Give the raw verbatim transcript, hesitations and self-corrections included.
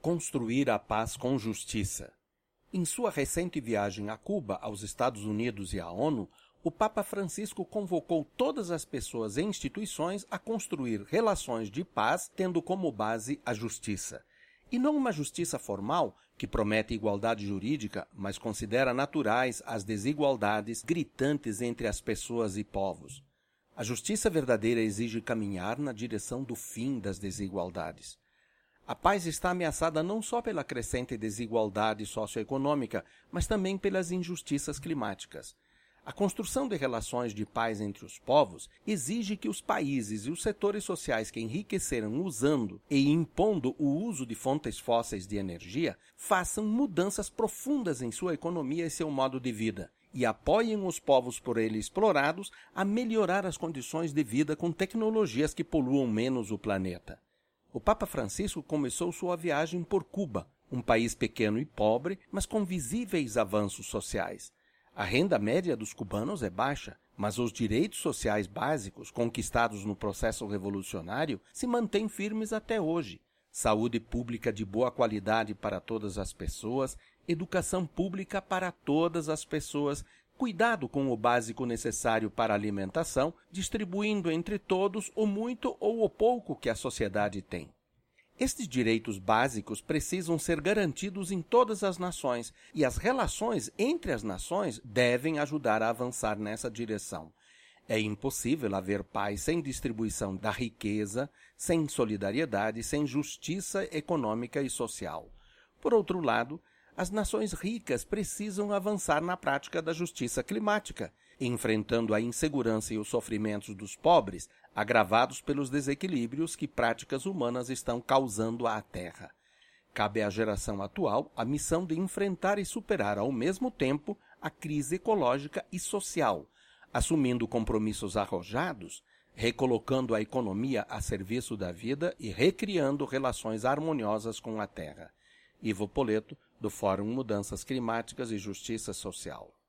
Construir a paz com justiça. Em sua recente viagem a Cuba, aos Estados Unidos e à ONU, o Papa Francisco convocou todas as pessoas e instituições a construir relações de paz, tendo como base a justiça. E não uma justiça formal, que promete igualdade jurídica, mas considera naturais as desigualdades gritantes entre as pessoas e povos. A justiça verdadeira exige caminhar na direção do fim das desigualdades. A paz está ameaçada não só pela crescente desigualdade socioeconômica, mas também pelas injustiças climáticas. A construção de relações de paz entre os povos exige que os países e os setores sociais que enriqueceram usando e impondo o uso de fontes fósseis de energia façam mudanças profundas em sua economia e seu modo de vida, e apoiem os povos por ele explorados a melhorar as condições de vida com tecnologias que poluam menos o planeta. O Papa Francisco começou sua viagem por Cuba, um país pequeno e pobre, mas com visíveis avanços sociais. A renda média dos cubanos é baixa, mas os direitos sociais básicos, conquistados no processo revolucionário, se mantêm firmes até hoje. Saúde pública de boa qualidade para todas as pessoas, educação pública para todas as pessoas, cuidado com o básico necessário para a alimentação, distribuindo entre todos o muito ou o pouco que a sociedade tem. Estes direitos básicos precisam ser garantidos em todas as nações, e as relações entre as nações devem ajudar a avançar nessa direção. É impossível haver paz sem distribuição da riqueza, sem solidariedade, sem justiça econômica e social. Por outro lado, as nações ricas precisam avançar na prática da justiça climática, enfrentando a insegurança e os sofrimentos dos pobres, agravados pelos desequilíbrios que práticas humanas estão causando à Terra. Cabe à geração atual a missão de enfrentar e superar ao mesmo tempo a crise ecológica e social, assumindo compromissos arrojados, recolocando a economia a serviço da vida e recriando relações harmoniosas com a Terra. Ivo Poleto, do Fórum Mudanças Climáticas e Justiça Social.